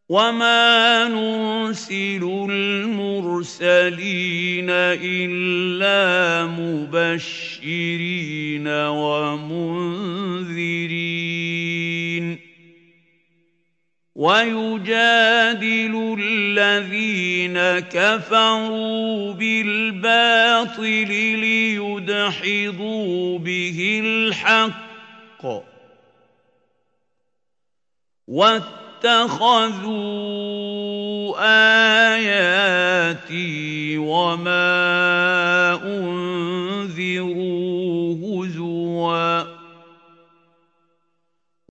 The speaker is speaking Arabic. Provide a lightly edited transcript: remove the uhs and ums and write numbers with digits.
وَمَا نُرْسِلُ الْمُرْسَلِينَ إِلَّا مُبَشِّرِينَ وَمُنذِرِينَ ۖ وَيُجَادِلُ الَّذِينَ كَفَرُوا بِالْبَاطِلِ لِيُدْحِضُوا بِهِ الْحَقَّ ۖ وَاتَّخَذُوا آيَاتِي وَمَا